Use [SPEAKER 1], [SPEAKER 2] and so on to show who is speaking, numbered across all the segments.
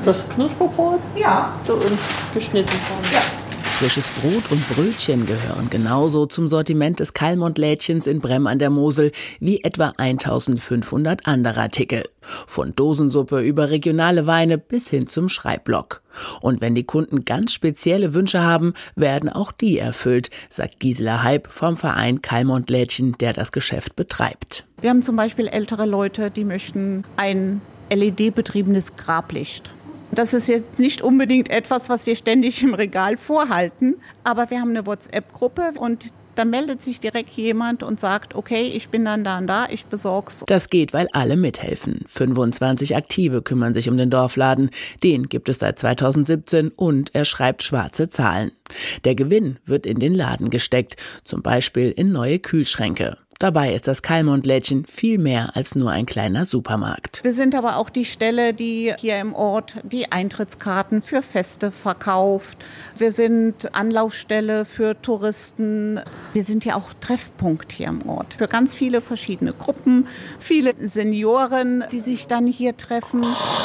[SPEAKER 1] das Knusperbrot?
[SPEAKER 2] Ja.
[SPEAKER 1] So geschnitten haben.
[SPEAKER 2] Ja.
[SPEAKER 3] Frisches Brot und Brötchen gehören genauso zum Sortiment des Kallmund-Lädchens in Bremm an der Mosel wie etwa 1500 andere Artikel. Von Dosensuppe über regionale Weine bis hin zum Schreibblock. Und wenn die Kunden ganz spezielle Wünsche haben, werden auch die erfüllt, sagt Gisela Heib vom Verein Kallmund-Lädchen, der das Geschäft betreibt.
[SPEAKER 2] Wir haben zum Beispiel ältere Leute, die möchten ein LED-betriebenes Grablicht. Das ist jetzt nicht unbedingt etwas, was wir ständig im Regal vorhalten, aber wir haben eine WhatsApp-Gruppe und da meldet sich direkt jemand und sagt, okay, ich bin dann da und da, ich besorg's.
[SPEAKER 3] Das geht, weil alle mithelfen. 25 Aktive kümmern sich um den Dorfladen. Den gibt es seit 2017 und er schreibt schwarze Zahlen. Der Gewinn wird in den Laden gesteckt, zum Beispiel in neue Kühlschränke. Dabei ist das Kallmund-Lädchen viel mehr als nur ein kleiner Supermarkt.
[SPEAKER 2] Wir sind aber auch die Stelle, die hier im Ort die Eintrittskarten für Feste verkauft. Wir sind Anlaufstelle für Touristen. Wir sind ja auch Treffpunkt hier im Ort für ganz viele verschiedene Gruppen, viele Senioren, die sich dann hier treffen.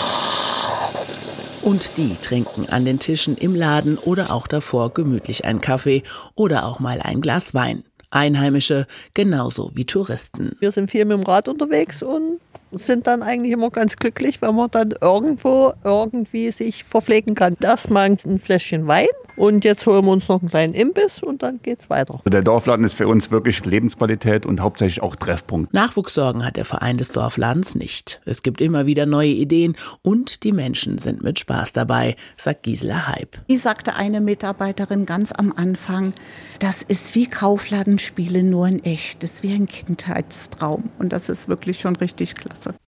[SPEAKER 3] Und die trinken an den Tischen im Laden oder auch davor gemütlich einen Kaffee oder auch mal ein Glas Wein. Einheimische genauso wie Touristen.
[SPEAKER 1] Wir sind viel mit dem Rad unterwegs und sind dann eigentlich immer ganz glücklich, wenn man dann irgendwie sich verpflegen kann. Erstmal ein Fläschchen Wein und jetzt holen wir uns noch einen kleinen Imbiss und dann geht's weiter.
[SPEAKER 4] Der Dorfladen ist für uns wirklich Lebensqualität und hauptsächlich auch Treffpunkt.
[SPEAKER 3] Nachwuchssorgen hat der Verein des Dorfladens nicht. Es gibt immer wieder neue Ideen und die Menschen sind mit Spaß dabei, sagt Gisela Heib.
[SPEAKER 2] Wie sagte eine Mitarbeiterin ganz am Anfang, das ist wie Kaufladenspiele, nur in echt. Das ist wie ein Kindheitstraum und das ist wirklich schon richtig klasse.